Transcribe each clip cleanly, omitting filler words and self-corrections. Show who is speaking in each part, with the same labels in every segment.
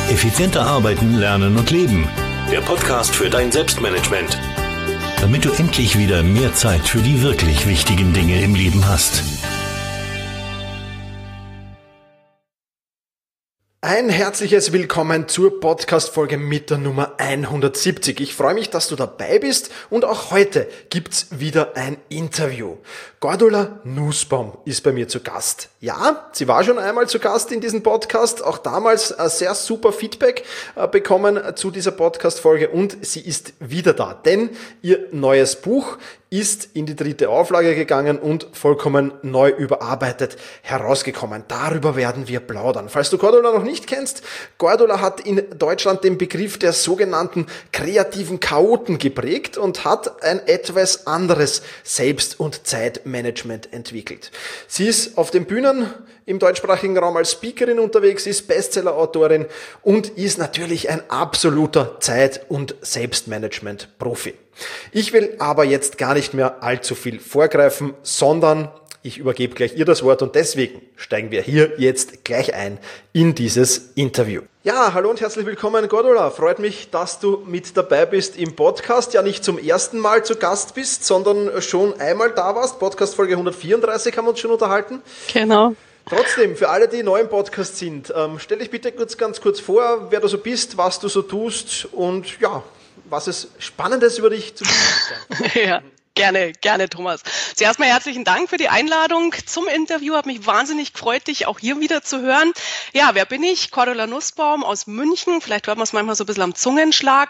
Speaker 1: Effizienter arbeiten, lernen und leben. Der Podcast für dein Selbstmanagement. Damit du endlich wieder mehr Zeit für die wirklich wichtigen Dinge im Leben hast.
Speaker 2: Ein herzliches Willkommen zur Podcast-Folge mit der Nummer 170. Ich freue mich, dass du dabei bist und auch heute gibt's wieder ein Interview. Gordula Nussbaum ist bei mir zu Gast. Ja, sie war schon einmal zu Gast in diesem Podcast, auch damals sehr super Feedback bekommen zu dieser Podcast-Folge und sie ist wieder da, denn ihr neues Buch ist in die 3. Auflage gegangen und vollkommen neu überarbeitet herausgekommen. Darüber werden wir plaudern. Falls du Gordula noch nicht kennst, Gordula hat in Deutschland den Begriff der sogenannten kreativen Chaoten geprägt und hat ein etwas anderes Selbst- und Zeitmanagement entwickelt. Sie ist auf den Bühnen im deutschsprachigen Raum als Speakerin unterwegs, ist Bestseller-Autorin und ist natürlich ein absoluter Zeit- und Selbstmanagement-Profi. Ich will aber jetzt gar nicht mehr allzu viel vorgreifen, sondern ich übergebe gleich ihr das Wort und deswegen steigen wir hier jetzt gleich ein in dieses Interview. Ja, hallo und herzlich willkommen, Gordula. Freut mich, dass du mit dabei bist im Podcast. Ja, nicht zum ersten Mal zu Gast bist, sondern schon einmal da warst. Podcast Folge 134 haben wir uns schon unterhalten.
Speaker 3: Genau.
Speaker 2: Trotzdem, für alle, die neu im Podcast sind, stell dich bitte ganz kurz vor, wer du so bist, was du so tust und ja, was es Spannendes über dich zu berichten gibt.
Speaker 3: Ja. Gerne, Thomas. Zuerst mal herzlichen Dank für die Einladung zum Interview. Hat mich wahnsinnig gefreut, dich auch hier wieder zu hören. Ja, wer bin ich? Gordula Nussbaum aus München. Vielleicht hört man es manchmal so ein bisschen am Zungenschlag.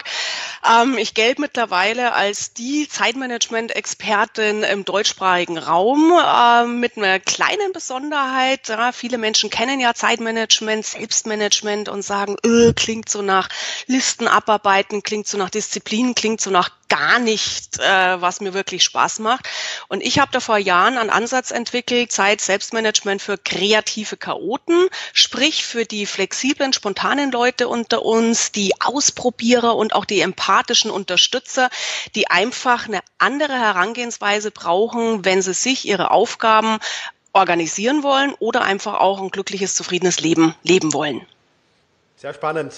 Speaker 3: Ich gelte mittlerweile als die Zeitmanagement-Expertin im deutschsprachigen Raum mit einer kleinen Besonderheit. Ja, viele Menschen kennen ja Zeitmanagement, Selbstmanagement und sagen, klingt so nach Listen abarbeiten, klingt so nach Disziplin, klingt so nach gar nicht, was mir wirklich Spaß macht. Und ich habe da vor Jahren einen Ansatz entwickelt, Selbstmanagement für kreative Chaoten, sprich für die flexiblen, spontanen Leute unter uns, die Ausprobierer und auch die empathischen Unterstützer, die einfach eine andere Herangehensweise brauchen, wenn sie sich ihre Aufgaben organisieren wollen oder einfach auch ein glückliches, zufriedenes Leben leben wollen.
Speaker 2: Sehr spannend.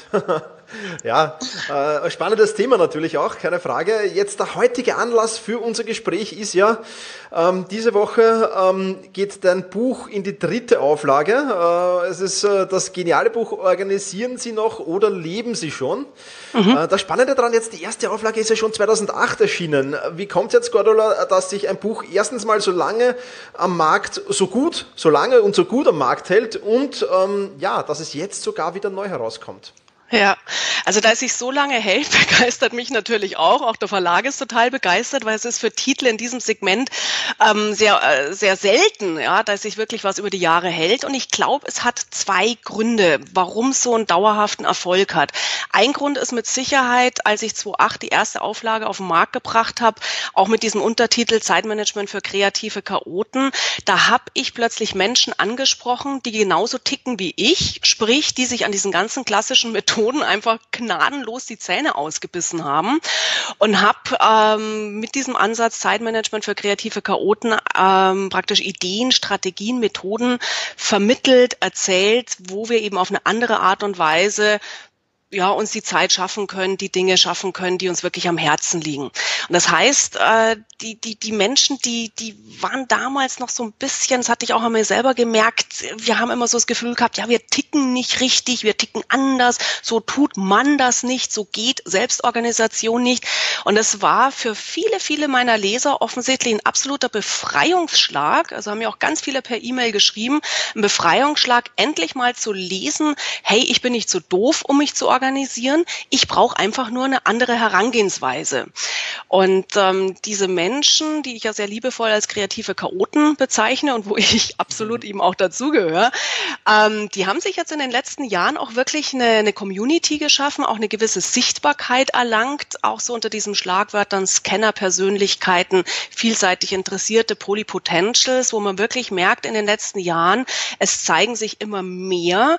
Speaker 2: Ja, spannendes Thema natürlich auch, keine Frage. Jetzt der heutige Anlass für unser Gespräch ist ja, diese Woche geht dein Buch in die 3. Auflage. Es ist das geniale Buch Organisieren Sie noch oder leben Sie schon? Das Spannende daran, jetzt die 1. Auflage ist ja schon 2008 erschienen. Wie kommt es jetzt, Gordula, dass sich ein Buch erstens mal so lange am Markt, so lange und so gut am Markt hält und ja, dass es jetzt sogar wieder neu herauskommt?
Speaker 3: Ja, also da es sich so lange hält, begeistert mich natürlich auch. Auch der Verlag ist total begeistert, weil es ist für Titel in diesem Segment sehr selten, ja, dass sich wirklich was über die Jahre hält. Und ich glaube, es hat 2 Gründe, warum es so einen dauerhaften Erfolg hat. Ein Grund ist mit Sicherheit, als ich 2008 die 1. Auflage auf den Markt gebracht habe, auch mit diesem Untertitel Zeitmanagement für kreative Chaoten, da habe ich plötzlich Menschen angesprochen, die genauso ticken wie ich, sprich, die sich an diesen ganzen klassischen Methoden einfach gnadenlos die Zähne ausgebissen haben und habe mit diesem Ansatz Zeitmanagement für kreative Chaoten praktisch Ideen, Strategien, Methoden vermittelt, erzählt, wo wir eben auf eine andere Art und Weise uns die Zeit schaffen können, die Dinge schaffen können, die uns wirklich am Herzen liegen. Und das heißt, die Menschen, die waren damals noch so ein bisschen, das hatte ich auch an mir selber gemerkt, wir haben immer so das Gefühl gehabt, ja, wir ticken nicht richtig, wir ticken anders, so tut man das nicht, so geht Selbstorganisation nicht. Und es war für viele meiner Leser offensichtlich ein absoluter Befreiungsschlag, also haben mir auch ganz viele per E-Mail geschrieben, ein Befreiungsschlag, endlich mal zu lesen, hey, ich bin nicht so doof, um mich zu organisieren. Ich brauche einfach nur eine andere Herangehensweise. Und diese Menschen, die ich ja sehr liebevoll als kreative Chaoten bezeichne und wo ich absolut eben auch dazugehöre, die haben sich jetzt in den letzten Jahren auch wirklich eine Community geschaffen, auch eine gewisse Sichtbarkeit erlangt, auch so unter diesen Schlagwörtern Scanner-Persönlichkeiten, vielseitig interessierte Polypotentials, wo man wirklich merkt in den letzten Jahren, es zeigen sich immer mehr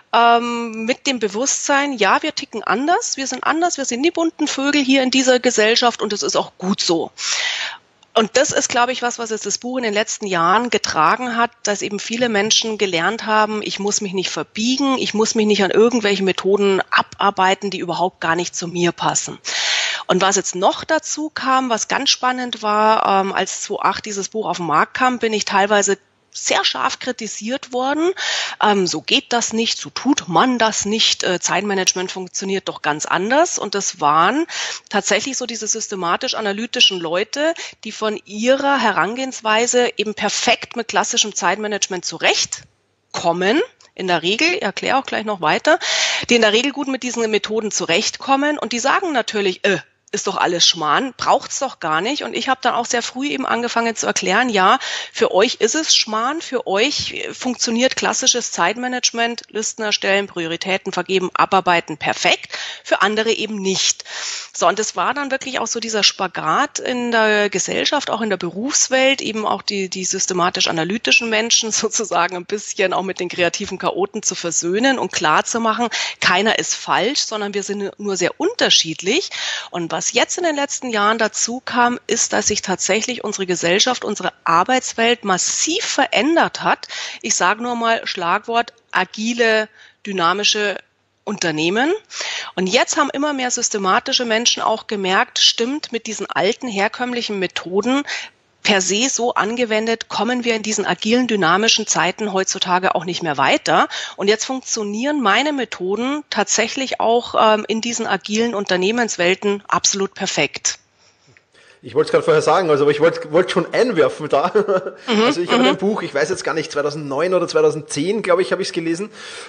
Speaker 3: mit dem Bewusstsein, ja, wir ticken anders, wir sind die bunten Vögel hier in dieser Gesellschaft und es ist auch gut so. Und das ist, glaube ich, was jetzt das Buch in den letzten Jahren getragen hat, dass eben viele Menschen gelernt haben, ich muss mich nicht verbiegen, ich muss mich nicht an irgendwelche Methoden abarbeiten, die überhaupt gar nicht zu mir passen. Und was jetzt noch dazu kam, was ganz spannend war, als 2008 dieses Buch auf den Markt kam, bin ich teilweise sehr scharf kritisiert worden. So geht das nicht, so tut man das nicht. Zeitmanagement funktioniert doch ganz anders. Und das waren tatsächlich so diese systematisch-analytischen Leute, die von ihrer Herangehensweise eben perfekt mit klassischem Zeitmanagement zurechtkommen. In der Regel, ich erkläre auch gleich noch weiter, die in der Regel gut mit diesen Methoden zurechtkommen. Und die sagen natürlich, ist doch alles Schmarrn, braucht's doch gar nicht. Und ich habe dann auch sehr früh eben angefangen zu erklären, ja, für euch ist es Schmarrn, für euch funktioniert klassisches Zeitmanagement, Listen erstellen, Prioritäten vergeben, abarbeiten perfekt, für andere eben nicht. So, und das war dann wirklich auch so dieser Spagat in der Gesellschaft, auch in der Berufswelt, eben auch die systematisch-analytischen Menschen sozusagen ein bisschen auch mit den kreativen Chaoten zu versöhnen und klar zu machen, keiner ist falsch, sondern wir sind nur sehr unterschiedlich. Und was jetzt in den letzten Jahren dazu kam, ist, dass sich tatsächlich unsere Gesellschaft, unsere Arbeitswelt massiv verändert hat. Ich sage nur mal Schlagwort agile, dynamische Unternehmen. Und jetzt haben immer mehr systematische Menschen auch gemerkt, stimmt, mit diesen alten, herkömmlichen Methoden per se so angewendet, kommen wir in diesen agilen, dynamischen Zeiten heutzutage auch nicht mehr weiter. Und jetzt funktionieren meine Methoden tatsächlich auch in diesen agilen Unternehmenswelten absolut perfekt.
Speaker 2: Ich wollte es gerade vorher sagen, also aber ich wollte schon einwerfen da. Also ich habe ein Buch, ich weiß jetzt gar nicht, 2009 oder 2010, glaube ich, habe ich es gelesen.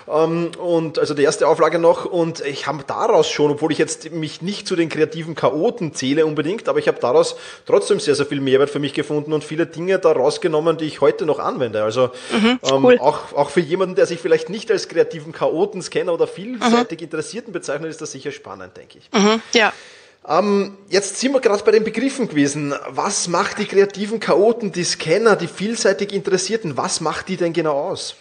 Speaker 2: Und also die erste Auflage noch. Und ich habe daraus schon, obwohl ich jetzt mich nicht zu den kreativen Chaoten zähle unbedingt, aber ich habe daraus trotzdem sehr, sehr viel Mehrwert für mich gefunden und viele Dinge da rausgenommen, die ich heute noch anwende. Also
Speaker 3: cool.
Speaker 2: auch für jemanden, der sich vielleicht nicht als kreativen Chaoten-Scanner oder vielseitig Interessierten bezeichnet, ist das sicher spannend, denke ich.
Speaker 3: Ja.
Speaker 2: Jetzt sind wir gerade bei den Begriffen gewesen. Was macht die kreativen Chaoten, die Scanner, die vielseitig Interessierten, was macht die denn genau aus?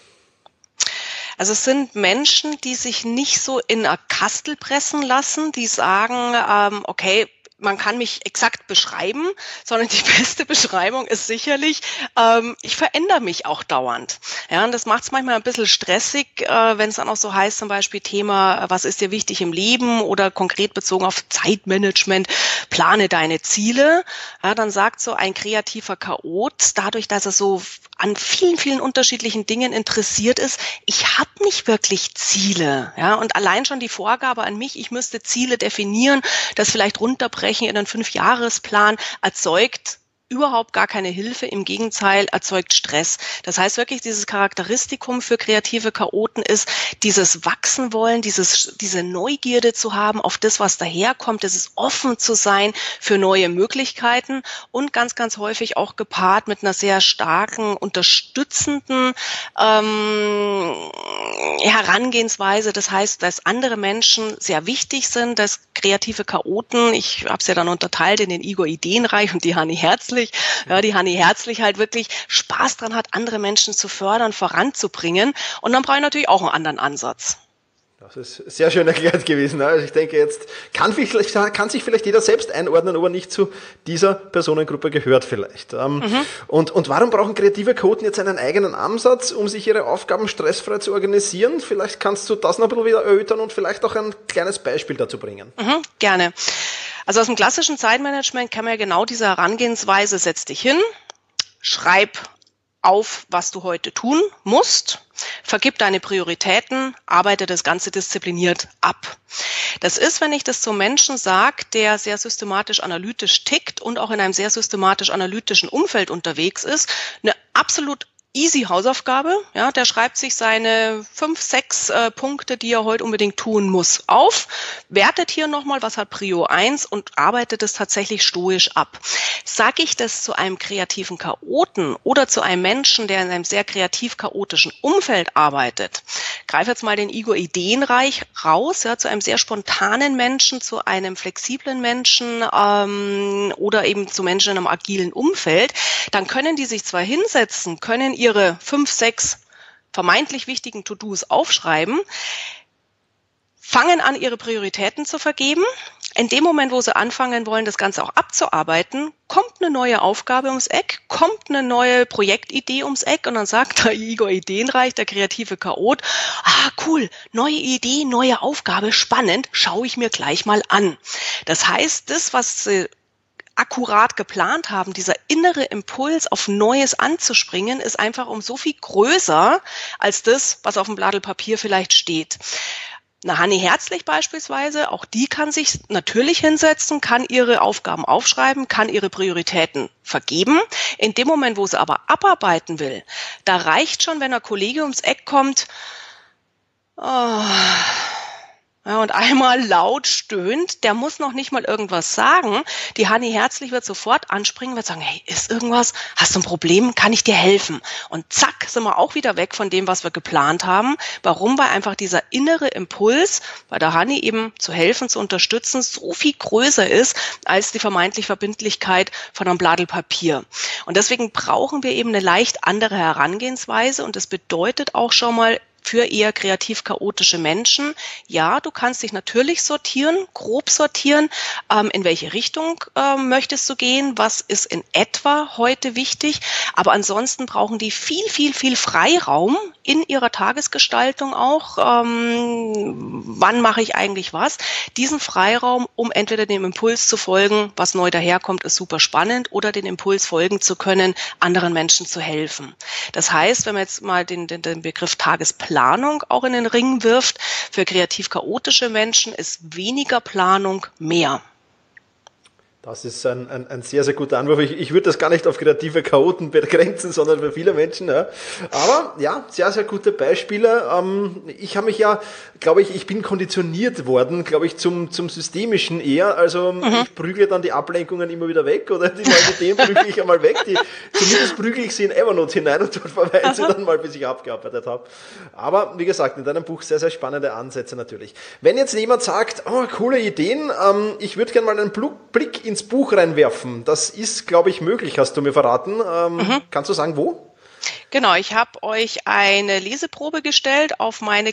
Speaker 3: Also es sind Menschen, die sich nicht so in eine Kastel pressen lassen, die sagen, okay, man kann mich exakt beschreiben, sondern die beste Beschreibung ist sicherlich, ich verändere mich auch dauernd. Ja, und das macht es manchmal ein bisschen stressig, wenn es dann auch so heißt, zum Beispiel Thema, was ist dir wichtig im Leben oder konkret bezogen auf Zeitmanagement, plane deine Ziele. Ja, dann sagt so ein kreativer Chaot, dadurch, dass er so an vielen, vielen unterschiedlichen Dingen interessiert ist, ich habe nicht wirklich Ziele. Ja, und allein schon die Vorgabe an mich, ich müsste Ziele definieren, das vielleicht runterbrechen in einen 5-Jahresplan, erzeugt überhaupt gar keine Hilfe, im Gegenteil erzeugt Stress. Das heißt wirklich, dieses Charakteristikum für kreative Chaoten ist, dieses Wachsen wollen, diese Neugierde zu haben auf das, was daherkommt, dieses offen zu sein für neue Möglichkeiten und ganz, ganz häufig auch gepaart mit einer sehr starken, unterstützenden Herangehensweise. Das heißt, dass andere Menschen sehr wichtig sind, dass kreative Chaoten, ich habe es ja dann unterteilt in den Igor Ideenreich und die Hanni Herzlich, ja, die Hanni Herzlich halt wirklich Spaß dran hat, andere Menschen zu fördern, voranzubringen. Und dann brauche ich natürlich auch einen anderen Ansatz.
Speaker 2: Das ist sehr schön erklärt gewesen. Also ich denke, jetzt kann sich vielleicht jeder selbst einordnen, ob er nicht zu dieser Personengruppe gehört vielleicht. Und warum brauchen kreative Chaoten jetzt einen eigenen Ansatz, um sich ihre Aufgaben stressfrei zu organisieren? Vielleicht kannst du das noch ein bisschen wieder erörtern und vielleicht auch ein kleines Beispiel dazu bringen.
Speaker 3: Gerne. Also aus dem klassischen Zeitmanagement kann man ja genau diese Herangehensweise, setz dich hin, schreib auf, was du heute tun musst, vergib deine Prioritäten, arbeite das Ganze diszipliniert ab. Das ist, wenn ich das zum Menschen sage, der sehr systematisch analytisch tickt und auch in einem sehr systematisch analytischen Umfeld unterwegs ist, eine absolut easy Hausaufgabe. Ja, der schreibt sich seine 5, 6 Punkte, die er heute unbedingt tun muss, auf, wertet hier nochmal, was hat Prio 1 und arbeitet es tatsächlich stoisch ab. Sage ich das zu einem kreativen Chaoten oder zu einem Menschen, der in einem sehr kreativ-chaotischen Umfeld arbeitet, greife jetzt mal den Igor Ideenreich raus, ja, zu einem sehr spontanen Menschen, zu einem flexiblen Menschen oder eben zu Menschen in einem agilen Umfeld, dann können die sich zwar hinsetzen, können ihre 5, 6 vermeintlich wichtigen To-Dos aufschreiben, fangen an, ihre Prioritäten zu vergeben, In dem Moment, wo sie anfangen wollen, das Ganze auch abzuarbeiten, kommt eine neue Aufgabe ums Eck, kommt eine neue Projektidee ums Eck und dann sagt der Igor Ideenreich, der kreative Chaot, cool, neue Idee, neue Aufgabe, spannend, schaue ich mir gleich mal an. Das heißt, das, was sie akkurat geplant haben, dieser innere Impuls auf Neues anzuspringen, ist einfach um so viel größer als das, was auf dem Blatt Papier vielleicht steht. Eine Hanni Herzlich beispielsweise, auch die kann sich natürlich hinsetzen, kann ihre Aufgaben aufschreiben, kann ihre Prioritäten vergeben. In dem Moment, wo sie aber abarbeiten will, da reicht schon, wenn ein Kollege ums Eck kommt, und einmal laut stöhnt, der muss noch nicht mal irgendwas sagen. Die Hanni Herzlich wird sofort anspringen, wird sagen, hey, ist irgendwas? Hast du ein Problem? Kann ich dir helfen? Und zack, sind wir auch wieder weg von dem, was wir geplant haben. Warum? Weil einfach dieser innere Impuls bei der Hanni eben zu helfen, zu unterstützen, so viel größer ist als die vermeintliche Verbindlichkeit von einem Blatt Papier. Und deswegen brauchen wir eben eine leicht andere Herangehensweise und das bedeutet auch schon mal, für eher kreativ chaotische Menschen. Ja, du kannst dich natürlich sortieren, grob sortieren. In welche Richtung möchtest du gehen? Was ist in etwa heute wichtig? Aber ansonsten brauchen die viel, viel, viel Freiraum in ihrer Tagesgestaltung auch. Wann mache ich eigentlich was? Diesen Freiraum, um entweder dem Impuls zu folgen, was neu daherkommt, ist super spannend, oder den Impuls folgen zu können, anderen Menschen zu helfen. Das heißt, wenn man jetzt mal den Begriff Tagesplanung auch in den Ring wirft, für kreativ chaotische Menschen ist weniger Planung mehr.
Speaker 2: Das ist ein sehr, sehr guter Anwurf. Ich würde das gar nicht auf kreative Chaoten begrenzen, sondern für viele Menschen. Ja. Aber ja, sehr, sehr gute Beispiele. Ich habe mich ja, glaube ich bin konditioniert worden, glaube ich, zum Systemischen eher. Also ich prügle dann die Ablenkungen immer wieder weg oder die neuen Ideen prügle ich einmal weg. Zumindest prügle ich sie in Evernote hinein und dort verweile sie dann mal, bis ich abgearbeitet habe. Aber wie gesagt, in deinem Buch sehr, sehr spannende Ansätze natürlich. Wenn jetzt jemand sagt, coole Ideen, ich würde gerne mal einen Blick ins Buch reinwerfen. Das ist, glaube ich, möglich, hast du mir verraten. Kannst du sagen, wo?
Speaker 3: Genau, ich habe euch eine Leseprobe gestellt auf meine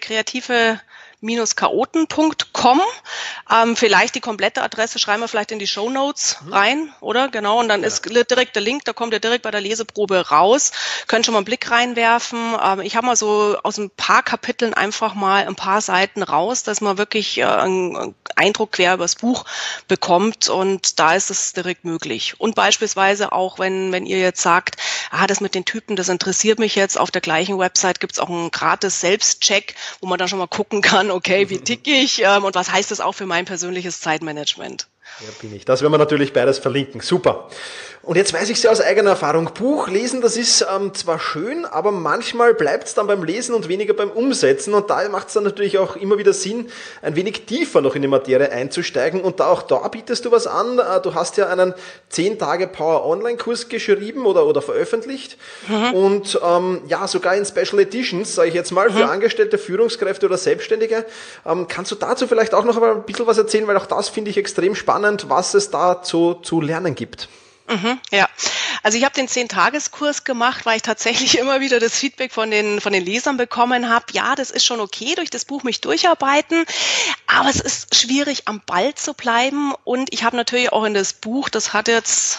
Speaker 3: kreative-chaoten.com. Vielleicht die komplette Adresse schreiben wir vielleicht in die Shownotes rein, oder? Genau, und dann ist direkt der Link, da kommt ihr direkt bei der Leseprobe raus. Könnt schon mal einen Blick reinwerfen. Ich habe mal so aus ein paar Kapiteln einfach mal ein paar Seiten raus, dass man wirklich einen Eindruck quer übers Buch bekommt, und da ist es direkt möglich. Und beispielsweise auch, wenn ihr jetzt sagt, das mit den Typen, das interessiert mich jetzt, auf der gleichen Website gibt es auch einen gratis Selbstcheck, wo man dann schon mal gucken kann, okay, wie ticke ich und was heißt das auch für mein persönliches Zeitmanagement?
Speaker 2: Ja, bin ich. Das werden wir natürlich beides verlinken. Super. Und jetzt weiß ich es ja aus eigener Erfahrung. Buch lesen, das ist zwar schön, aber manchmal bleibt es dann beim Lesen und weniger beim Umsetzen. Und da macht es dann natürlich auch immer wieder Sinn, ein wenig tiefer noch in die Materie einzusteigen. Und auch da bietest du was an. Du hast ja einen 10-Tage-Power-Online-Kurs geschrieben oder veröffentlicht. Und sogar in Special Editions, sage ich jetzt mal, für Angestellte, Führungskräfte oder Selbstständige. Kannst du dazu vielleicht auch noch ein bisschen was erzählen? Weil auch das finde ich extrem spannend, was es da zu lernen gibt.
Speaker 3: Ja, also ich habe den 10-Tageskurs gemacht, weil ich tatsächlich immer wieder das Feedback von den Lesern bekommen habe, ja, das ist schon okay, durch das Buch mich durcharbeiten, aber es ist schwierig, am Ball zu bleiben, und ich habe natürlich auch in das Buch, das hat jetzt,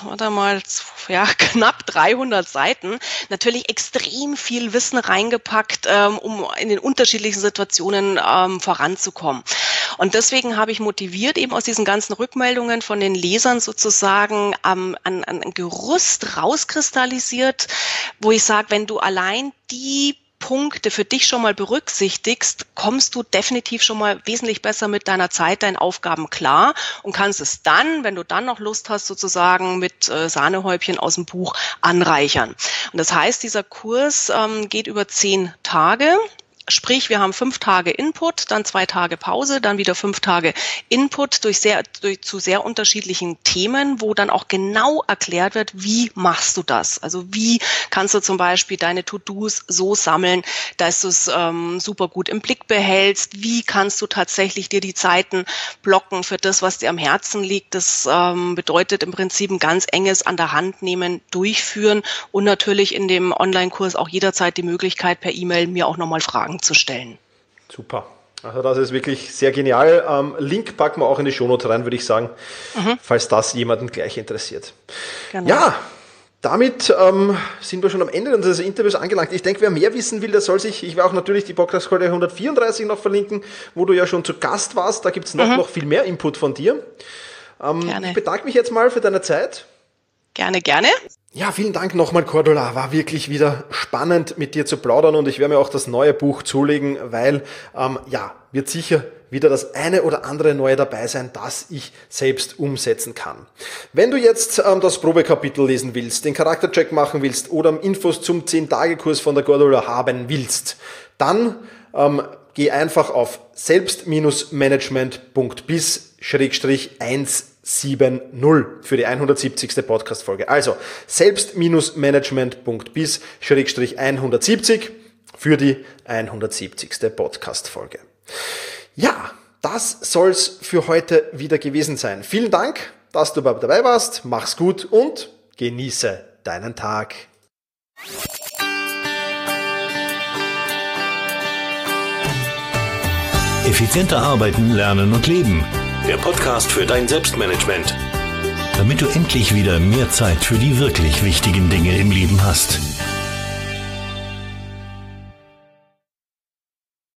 Speaker 3: knapp 300 Seiten, natürlich extrem viel Wissen reingepackt, um in den unterschiedlichen Situationen voranzukommen. Und deswegen habe ich motiviert, eben aus diesen ganzen Rückmeldungen von den Lesern sozusagen ein Gerüst rauskristallisiert, wo ich sage, wenn du allein die Punkte für dich schon mal berücksichtigst, kommst du definitiv schon mal wesentlich besser mit deiner Zeit, deinen Aufgaben klar und kannst es dann, wenn du dann noch Lust hast, sozusagen mit Sahnehäubchen aus dem Buch anreichern. Und das heißt, dieser Kurs geht über 10 Tage. Sprich, wir haben 5 Tage Input, dann 2 Tage Pause, dann wieder 5 Tage Input zu sehr unterschiedlichen Themen, wo dann auch genau erklärt wird, wie machst du das? Also wie kannst du zum Beispiel deine To-Dos so sammeln, dass du es super gut im Blick behältst? Wie kannst du tatsächlich dir die Zeiten blocken für das, was dir am Herzen liegt? Das bedeutet im Prinzip ein ganz enges an der Hand nehmen, durchführen und natürlich in dem Online-Kurs auch jederzeit die Möglichkeit, per E-Mail mir auch nochmal Fragen zu stellen.
Speaker 2: Super. Also das ist wirklich sehr genial. Link packen wir auch in die Shownote rein, würde ich sagen, falls das jemanden gleich interessiert.
Speaker 3: Genau.
Speaker 2: Ja, damit sind wir schon am Ende unseres Interviews angelangt. Ich denke, wer mehr wissen will, der soll sich, ich werde auch natürlich die Podcast-Folge 134 noch verlinken, wo du ja schon zu Gast warst. Da gibt es noch viel mehr Input von dir. Ich bedanke mich jetzt mal für deine Zeit.
Speaker 3: Gerne, gerne.
Speaker 2: Ja, vielen Dank nochmal, Cordula. War wirklich wieder spannend, mit dir zu plaudern, und ich werde mir auch das neue Buch zulegen, weil, wird sicher wieder das eine oder andere Neue dabei sein, das ich selbst umsetzen kann. Wenn du jetzt das Probekapitel lesen willst, den Charaktercheck machen willst oder Infos zum 10-Tage-Kurs von der Cordula haben willst, dann geh einfach auf selbst-management.bis/170 für die 170. Podcast-Folge. Also selbst-management.bis/170 für die 170. Podcast-Folge. Ja, das soll's für heute wieder gewesen sein. Vielen Dank, dass du dabei warst. Mach's gut und genieße deinen Tag.
Speaker 1: Effizienter arbeiten, lernen und leben. Der Podcast für dein Selbstmanagement. Damit du endlich wieder mehr Zeit für die wirklich wichtigen Dinge im Leben hast.